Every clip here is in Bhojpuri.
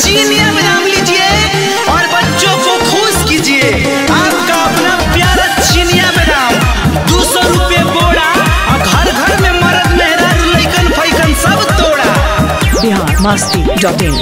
चीनिया बादाम लीजिए और बच्चों को खुश कीजिए। आपका अपना प्यारा चीनिया बादाम 200 रुपये बोरा और घर घर में मर्द मेहरारू लइकन फैकन सब तोड़ा। biharmasti.in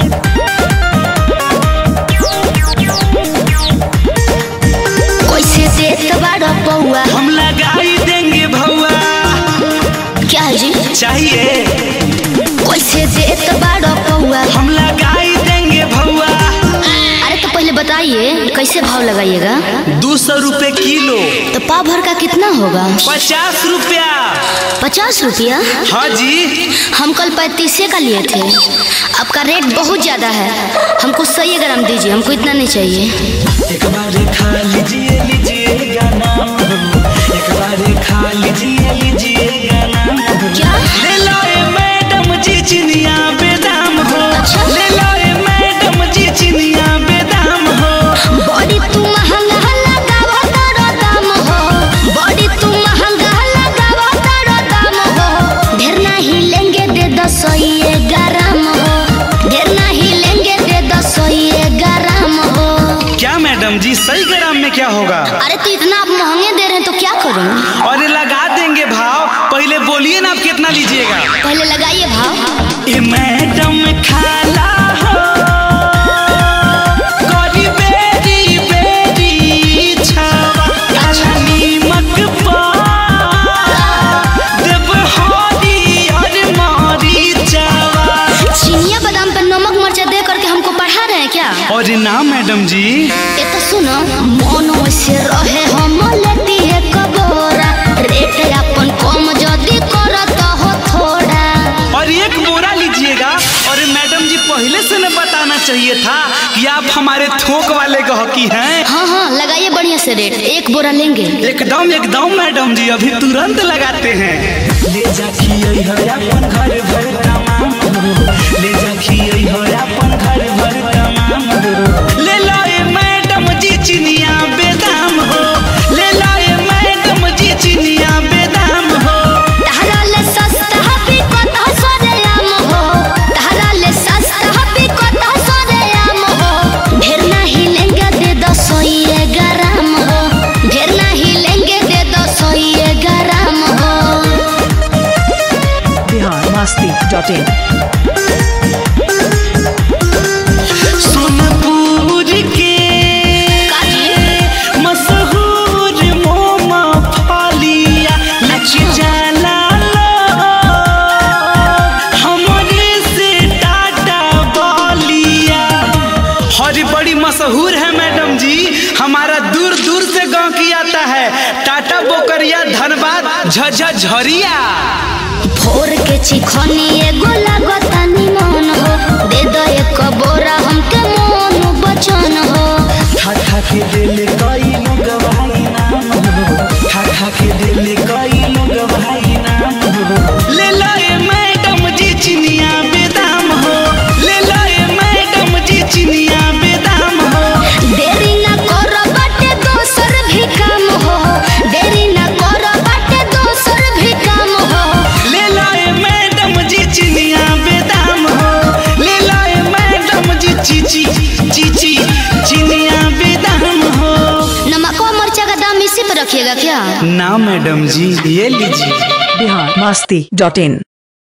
कैसे देत बाड़ा पौआ हम लगाई देंगे भौआ। क्या जी चाहिए कैसे देत बाड़ा पौआ हम लगाई देंगे भौआ। अरे तो पहले बताइए कैसे भाव लगाइएगा। 200 रुपये किलो। तो पाव भर का कितना होगा? 50 रुपया। 50 रुपया? हाँ जी। हम कल 35 का लिए थे, आपका रेट बहुत ज्यादा है। हमको 100 ग्राम दीजिए, हमको इतना नहीं चाहिए। एक बार खा लीजिए लीजिएगा नाम, एक बार खा लीजिएगा नाम। क्या ले लो ए मैडम जी चिनिया बेदाम हो। अच्छा। ले लो ए मैडम जी चिनिया बेदाम हो। बॉडी तू महंगा लगावा तारो दाम हो, बॉडी तू महंगा लगावा तारो दाम हो। ढेर नहीं लेंगे दे 100 ग्राम हो, ढेर नहीं लेंगे दे 100 ग्राम हो। क्या मैडम जी 100 ग्राम में क्या होगा? अरे तो इतना आप महंगे दे रहे हैं तो क्या करूं? और लगा देंगे भाव। पहले बोलिए ना आप कितना लीजिएगा। पहले लगाइए भाव। ए मैडम खाला हो गोरी बेरी बेरी छावा काला नीमक पा देव होरी और मारी चावा। चिनिया बादाम पे नमक मिर्चा दे करके हमको पढ़ा रहे हैं क्या? और ना मैडम जी ये तो सुनो, मोनो से रहे हम लेती है कबोरा, रेट अपन कम जदी करत हो थोड़ा। और एक बोरा लीजिएगा। और मैडम जी पहले से न बताना चाहिए था कि आप हमारे थोक वाले गहकी हैं। हाँ हाँ लगाइए बढ़िया से रेट, एक बोरा लेंगे। एकदम एकदम मैडम जी अभी तुरंत लगाते हैं। ले जाखिए अपन घर भर तमाम हो, ले जाखिए अपन घर भर तमाम हो। ले लो ए मैडम जी चिनिया बेदाम हो, ले लो ए मैडम जी चिनिया बेदाम हो। तहरा ले सस्ता भी कत सरे आम हो, तहरा ले सस्ता भी कत सरे आम हो। ढेर नहीं लेंगे दे 100 ग्राम हो, ढेर नहीं लेंगे दे 100 ग्राम हो। biharmasti.in सोनपुर के मशहूर मोमा फालिया लच जाला लो हमारे से टाटा बालिया। हरी बड़ी मशहूर है मैडम जी, हमारा दूर दूर से गांव की आता है। टाटा बोकरिया धनबाद झझझरिया। भोर के चिखनी एगो लागता निमन हो, दे दो एक बोरा हमके मोन बचन हो। खा खा के दिल कई लोग भाई नाम हो, खा खा के दिल कई लोग भाई नाम हो। ले लो ए मैडम जी चिनिया बेदाम हो, ले लो ए मैडम जी चिनिया बेदाम हो। देरी ना करो बाटे दोसर भी काम हो, देरी ना करो बाटे दोसर भी काम हो। ले लो ए मैडम जी चिनिया बेदाम हो, ले लो ए मैडम जी चीची चीची चिनिया बेदाम हो। नमक और मिर्चा का दाम इसी पे रखिएगा क्या? ना मैडम जी ये लीजिए। biharmasti.in